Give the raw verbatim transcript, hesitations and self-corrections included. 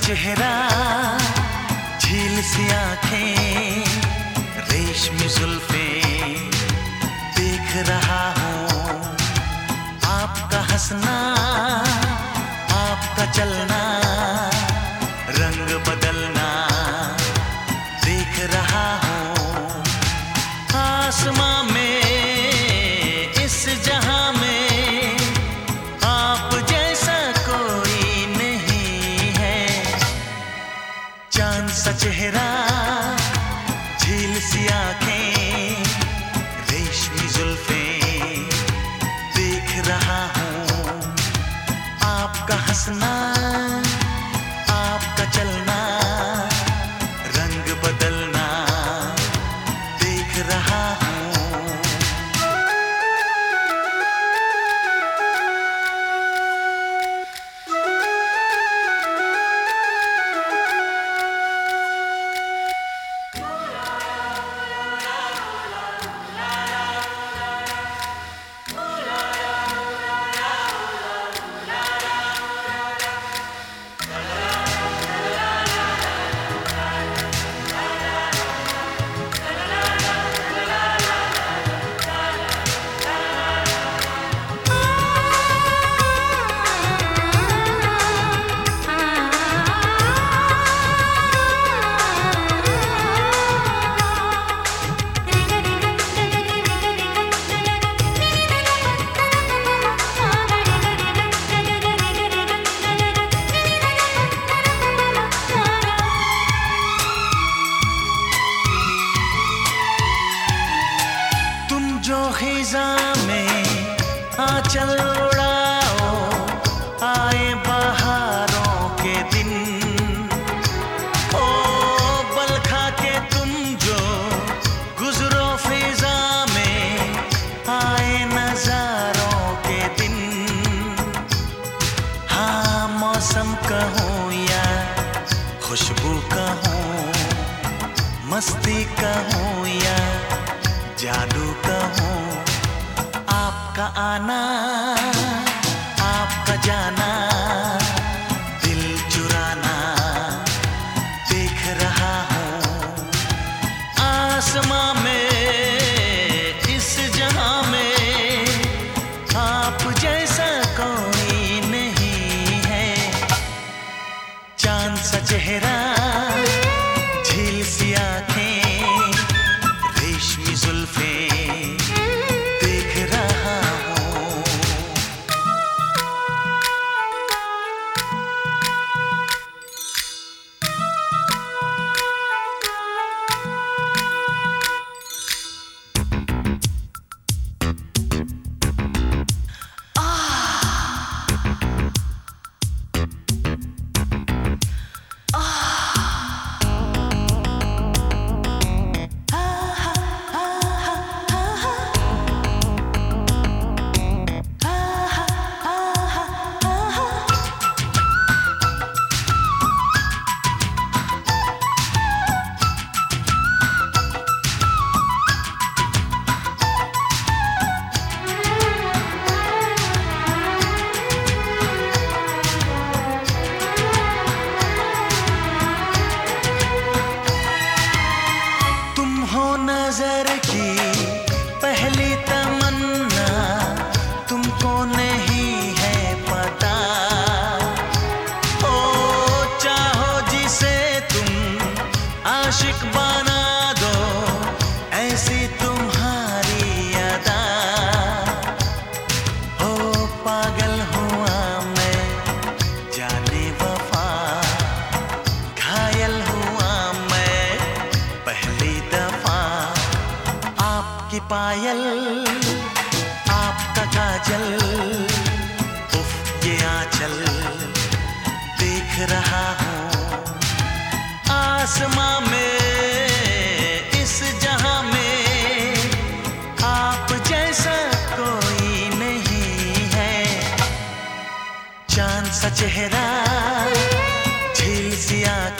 चेहरा, झील सी आंखें, रेशमी जुल्फें, देख रहा हूँ आपका हंसना, आपका चलना, रंग बदलना, देख रहा हूँ आसमां में, इस जहां में आप जैसा कोई नहीं है। चांद सा चेहरा, झील सी आंखें, रेशमी जुल्फें, देख रहा हूँ आपका हंसना, आपका चलना, रंग बदलना, देख रहा हूँ। जो खिज़ा में आंचल उड़ाओ, आए बहारों के दिन, ओ बल खा के तुम जो गुजरो फिजा में, आए नजारों के दिन। हाँ मौसम कहूँ या खुशबू कहूँ, मस्ती कहूँ या जादू कहूँ, आपका आना, आपका जाना, दिल चुराना, देख रहा हूँ आसमां में, इस जहां में आप जैसा कोई नहीं है। चांद सा चेहरा, झील सी आंखें, रेशमी जुल्फें, देख रहा हूँ। नजर की पहली तमन्ना, तुमको नहीं है पता, ओ चाहो जिसे तुम आशिक बना दो, ऐसी तुम्हारी अदा। ओ पागल हुआ मैं जाने वफा, घायल हुआ मैं पहली दफा। आपकी पायल, आपका काजल, उफ ये आंचल, देख रहा हूँ आसमां में, इस जहां में आप जैसा कोई नहीं है। चांद सा चेहरा, झील सी आंखें,